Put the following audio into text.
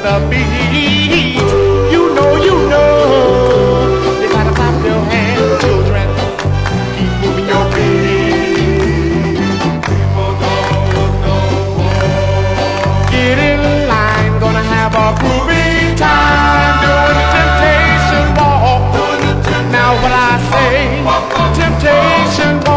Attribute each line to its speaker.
Speaker 1: the beat. You know, you gotta clap your hands, children. Keep moving your feet. People don't know more. Get in line, gonna have a groovy time doing the temptation walk. Now what I say, temptation walk.